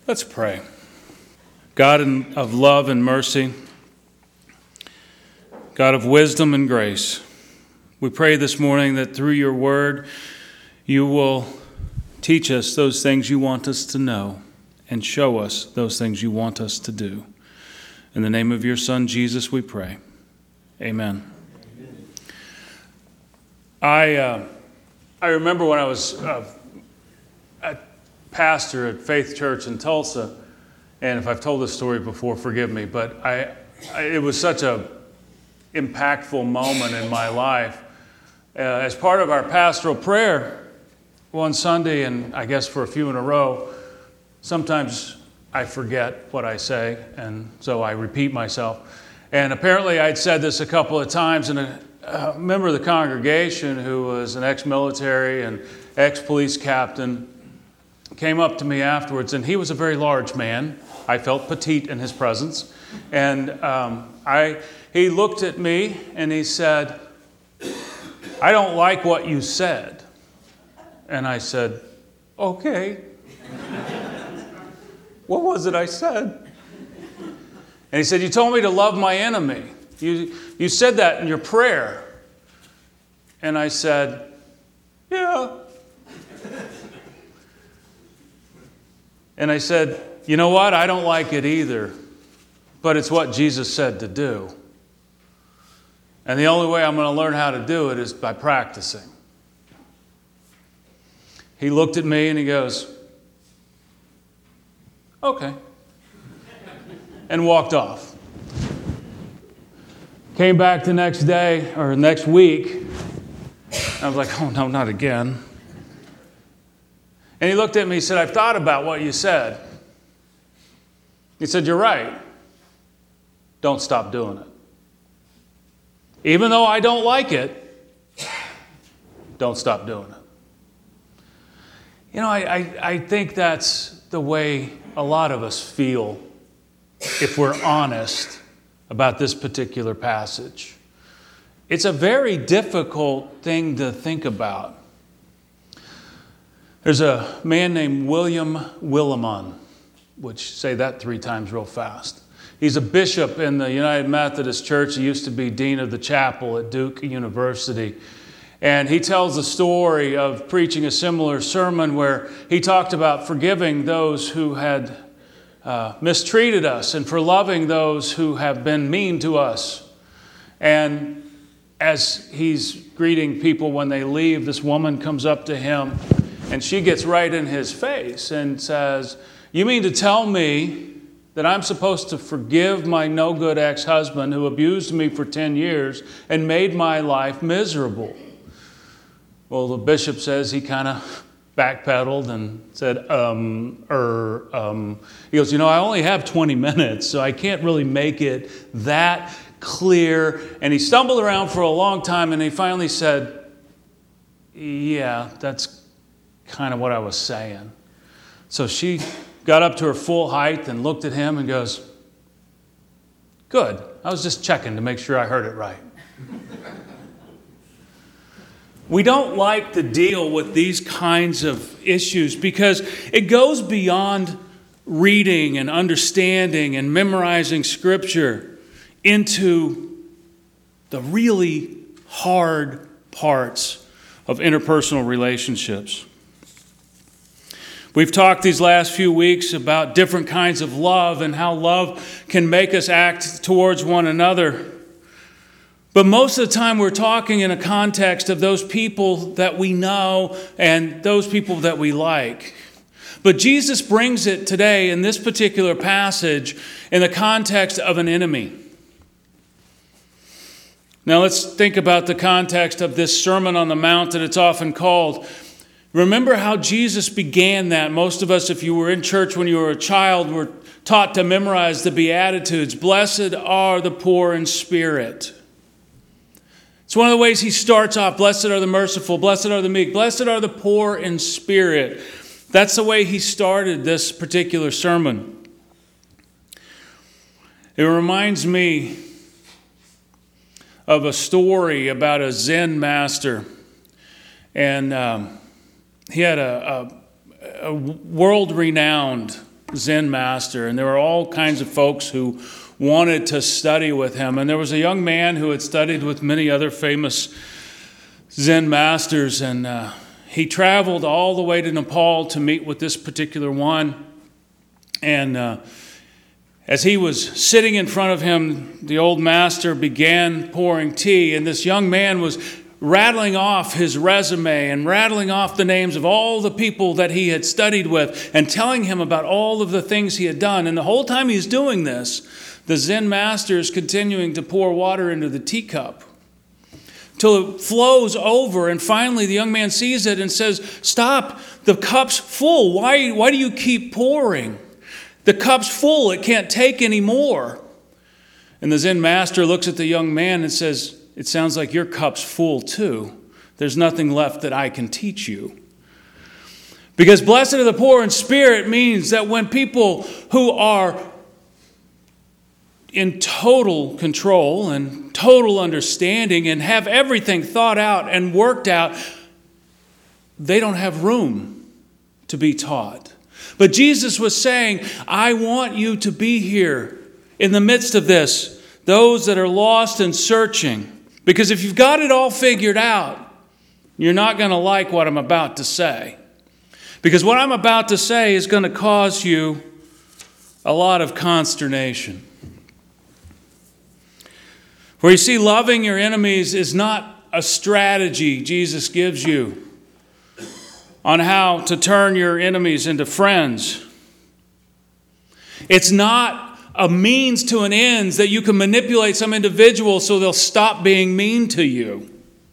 Let's pray. God of love and mercy, God of wisdom and grace, we pray this morning that through your word, you will teach us those things you want us to know and show us those things you want us to do. In the name of your Son, Jesus, we pray. Amen. I remember when I was a pastor at Faith Church in Tulsa, and if I've told this story before, forgive me, but it was such a impactful moment in my life. As part of our pastoral prayer one Sunday, and I guess for a few in a row, sometimes I forget what I say, and so I repeat myself. And apparently I'd said this a couple of times, and a member of the congregation who was an ex-military and ex-police captain came up to me afterwards, and he was a very large man. I felt petite in his presence. And he looked at me and he said, "I don't like what you said." And I said, "Okay." "What was it I said?" And he said, "You told me to love my enemy. You said that in your prayer." And I said, "Yeah." And I said, "You know what? I don't like it either, but it's what Jesus said to do. And the only way I'm going to learn how to do it is by practicing." He looked at me and he goes, "Okay," and walked off. Came back the next day or next week. I was like, "Oh no, not again." And he looked at me and said, "I've thought about what you said." He said, "You're right. Don't stop doing it. Even though I don't like it, don't stop doing it." You know, I think that's the way a lot of us feel if we're honest about this particular passage. It's a very difficult thing to think about. There's a man named William Willimon, which say that 3 times real fast. He's a bishop in the United Methodist Church. He used to be dean of the chapel at Duke University. And he tells the story of preaching a similar sermon where he talked about forgiving those who had mistreated us and for loving those who have been mean to us. And as he's greeting people when they leave, this woman comes up to him and she gets right in his face and says, "You mean to tell me that I'm supposed to forgive my no-good ex-husband who abused me for 10 years and made my life miserable?" Well, the bishop says he kind of backpedaled and said, He goes, "I only have 20 minutes, so I can't really make it that clear." And he stumbled around for a long time, and he finally said, "Yeah, that's kind of what I was saying." So she got up to her full height and looked at him and goes, "Good. I was just checking to make sure I heard it right." We don't like to deal with these kinds of issues because it goes beyond reading and understanding and memorizing Scripture into the really hard parts of interpersonal relationships. We've talked these last few weeks about different kinds of love and how love can make us act towards one another. But most of the time we're talking in a context of those people that we know and those people that we like. But Jesus brings it today in this particular passage in the context of an enemy. Now let's think about the context of this Sermon on the Mount that it's often called. Remember how Jesus began that. Most of us, if you were in church when you were a child, were taught to memorize the Beatitudes. Blessed are the poor in spirit. It's one of the ways he starts off. Blessed are the merciful. Blessed are the meek. Blessed are the poor in spirit. That's the way he started this particular sermon. It reminds me of a story about a Zen master. And he had a world-renowned Zen master, and there were all kinds of folks who wanted to study with him. And there was a young man who had studied with many other famous Zen masters, and he traveled all the way to Nepal to meet with this particular one. And as he was sitting in front of him, the old master began pouring tea, and this young man was rattling off his resume and rattling off the names of all the people that he had studied with and telling him about all of the things he had done. And the whole time he's doing this, the Zen master is continuing to pour water into the teacup till it flows over. And finally the young man sees it and says, "Stop, the cup's full. Why do you keep pouring? The cup's full, it can't take any more." And the Zen master looks at the young man and says, "It sounds like your cup's full too. There's nothing left that I can teach you." Because blessed are the poor in spirit means that when people who are in total control and total understanding and have everything thought out and worked out, they don't have room to be taught. But Jesus was saying, I want you to be here in the midst of this, those that are lost and searching. Because if you've got it all figured out, you're not going to like what I'm about to say. Because what I'm about to say is going to cause you a lot of consternation. For you see, loving your enemies is not a strategy Jesus gives you on how to turn your enemies into friends. It's not a means to an end that you can manipulate some individual so they'll stop being mean to you.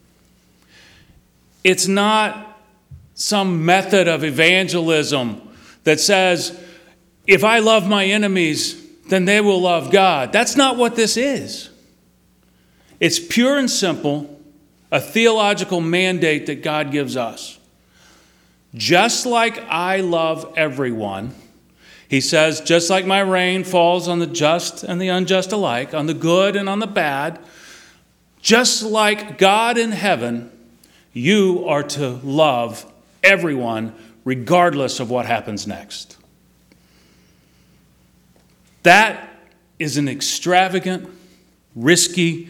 It's not some method of evangelism that says, if I love my enemies, then they will love God. That's not what this is. It's pure and simple, a theological mandate that God gives us. Just like I love everyone, he says, just like my rain falls on the just and the unjust alike, on the good and on the bad, just like God in heaven, you are to love everyone regardless of what happens next. That is an extravagant, risky,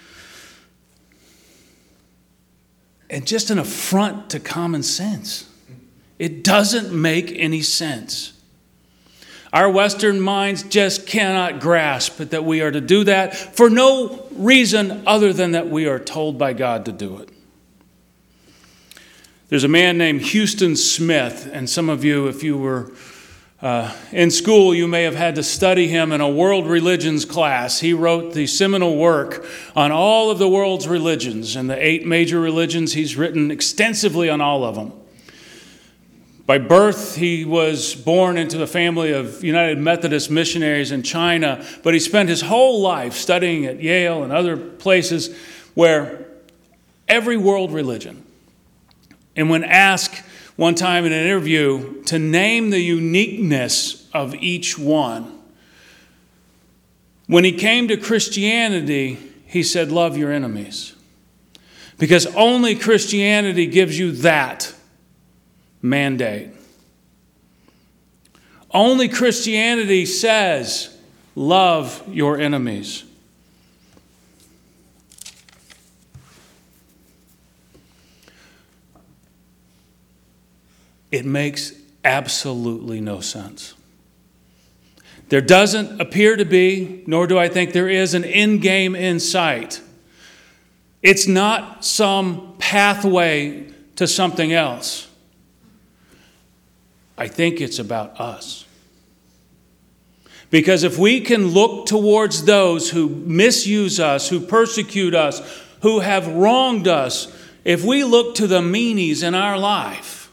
and just an affront to common sense. It doesn't make any sense. Our Western minds just cannot grasp that we are to do that for no reason other than that we are told by God to do it. There's a man named Houston Smith, and some of you, if you were in school, you may have had to study him in a world religions class. He wrote the seminal work on all of the world's religions, and the 8 major religions. He's written extensively on all of them. By birth, he was born into a family of United Methodist missionaries in China, but he spent his whole life studying at Yale and other places where every world religion. And when asked one time in an interview to name the uniqueness of each one, when he came to Christianity, he said, love your enemies. Because only Christianity gives you that mandate. Only Christianity says, love your enemies. It makes absolutely no sense. There doesn't appear to be, nor do I think there is, an end game in sight. It's not some pathway to something else. I think it's about us. Because if we can look towards those who misuse us, who persecute us, who have wronged us, if we look to the meanies in our life,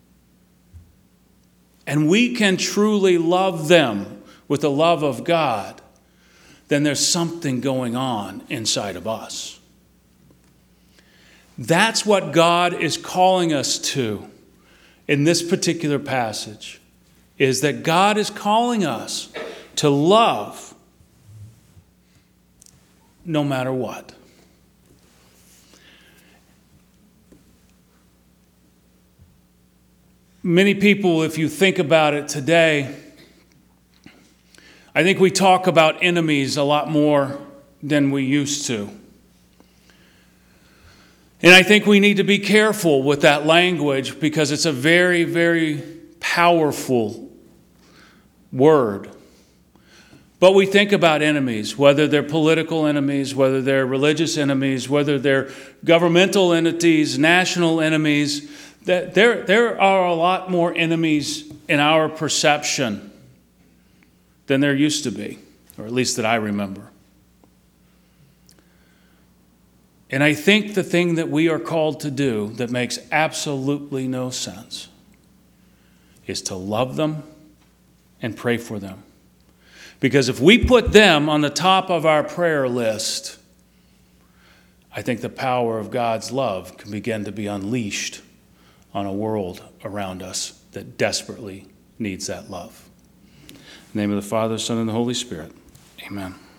and we can truly love them with the love of God, then there's something going on inside of us. That's what God is calling us to in this particular passage, is that God is calling us to love no matter what. Many people, if you think about it today, I think we talk about enemies a lot more than we used to. And I think we need to be careful with that language because it's a very, very powerful word. But we think about enemies, whether they're political enemies, whether they're religious enemies, whether they're governmental entities, national enemies, that there are a lot more enemies in our perception than there used to be, or at least that I remember. And I think the thing that we are called to do that makes absolutely no sense is to love them and pray for them. Because if we put them on the top of our prayer list, I think the power of God's love can begin to be unleashed on a world around us that desperately needs that love. In the name of the Father, Son, and the Holy Spirit. Amen.